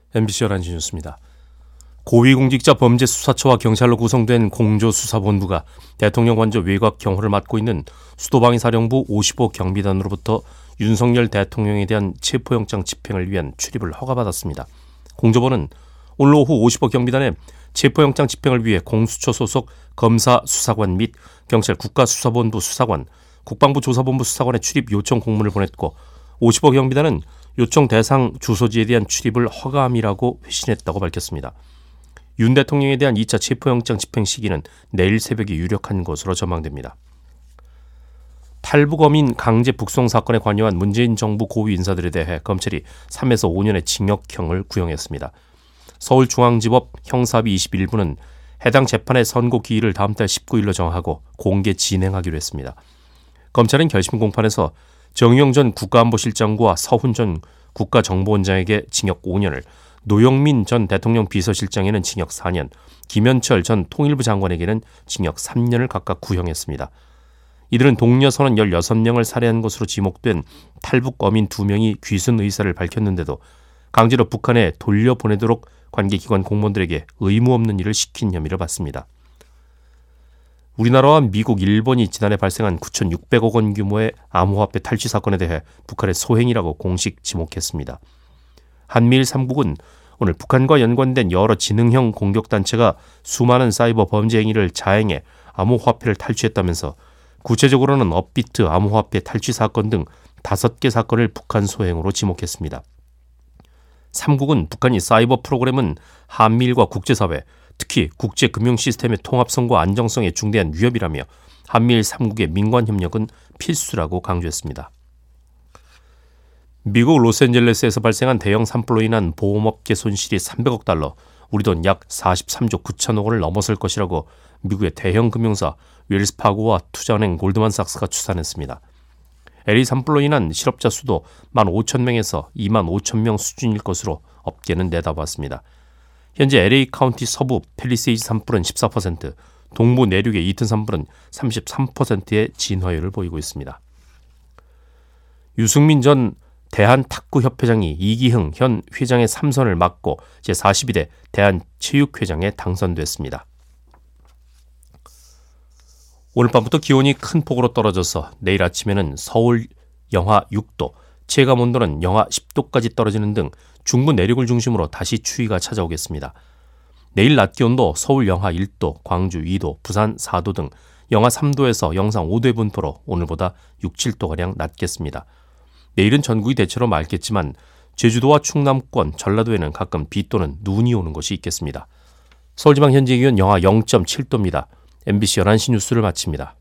MBC 11시 뉴스입니다. 고위공직자 범죄수사처와 경찰로 구성된 공조수사본부가 대통령 관저 외곽 경호를 맡고 있는 수도방위사령부 55 경비단으로부터 윤석열 대통령에 대한 체포영장 집행을 위한 출입을 허가받았습니다. 공조본은 오늘 오후 55 경비단에 체포영장 집행을 위해 공수처 소속 검사수사관 및 경찰 국가수사본부 수사관, 국방부 조사본부 수사관의 출입 요청 공문을 보냈고 55 경비단은 요청 대상 주소지에 대한 출입을 허가함이라고 회신했다고 밝혔습니다. 윤 대통령에 대한 2차 체포영장 집행 시기는 내일 새벽이 유력한 것으로 전망됩니다. 탈북어민 강제 북송 사건에 관여한 문재인 정부 고위 인사들에 대해 검찰이 3에서 5년의 징역형을 구형했습니다. 서울중앙지법 형사비 21부는 해당 재판의 선고 기일을 다음 달 19일로 정하고 공개 진행하기로 했습니다. 검찰은 결심 공판에서 정의용 전 국가안보실장과 서훈 전 국가정보원장에게 징역 5년을, 노영민 전 대통령 비서실장에는 징역 4년, 김현철 전 통일부 장관에게는 징역 3년을 각각 구형했습니다. 이들은 동료 선원 16명을 살해한 것으로 지목된 탈북 어민 2명이 귀순 의사를 밝혔는데도 강제로 북한에 돌려보내도록 관계기관 공무원들에게 의무 없는 일을 시킨 혐의를 받습니다. 우리나라와 미국, 일본이 지난해 발생한 9,600억 원 규모의 암호화폐 탈취 사건에 대해 북한의 소행이라고 공식 지목했습니다. 한미일 3국은 오늘 북한과 연관된 여러 지능형 공격단체가 수많은 사이버 범죄 행위를 자행해 암호화폐를 탈취했다면서 구체적으로는 업비트 암호화폐 탈취 사건 등 5개 사건을 북한 소행으로 지목했습니다. 3국은 북한이 사이버 프로그램은 한미일과 국제사회, 특히 국제금융 시스템의 통합성과 안정성에 중대한 위협이라며 한미일 3국의 민관협력은 필수라고 강조했습니다. 미국 로스앤젤레스에서 발생한 대형 산불로 인한 보험업계 손실이 300억 달러, 우리 돈 약 43조 9천억 원을 넘어설 것이라고 미국의 대형 금융사 웰스파고와 투자은행 골드만삭스가 추산했습니다. LA 산불로 인한 실업자 수도 15,000명에서 25,000명 수준일 것으로 업계는 내다봤습니다. 현재 LA 카운티 서부 팰리세이드 산불은 14%, 동부 내륙의 이튼 산불은 33%의 진화율을 보이고 있습니다. 유승민 전 대한탁구협회장이 이기흥 현 회장의 3선을 맡고 제42대 대한체육회장에 당선됐습니다. 오늘 밤부터 기온이 큰 폭으로 떨어져서 내일 아침에는 서울 영하 6도, 체감온도는 영하 10도까지 떨어지는 등 중부 내륙을 중심으로 다시 추위가 찾아오겠습니다. 내일 낮 기온도 서울 영하 1도, 광주 2도, 부산 4도 등 영하 3도에서 영상 5도의 분포로 오늘보다 6, 7도가량 낮겠습니다. 내일은 전국이 대체로 맑겠지만 제주도와 충남권, 전라도에는 가끔 비 또는 눈이 오는 곳이 있겠습니다. 서울지방 현재 기온 영하 0.7도입니다. MBC 11시 뉴스를 마칩니다.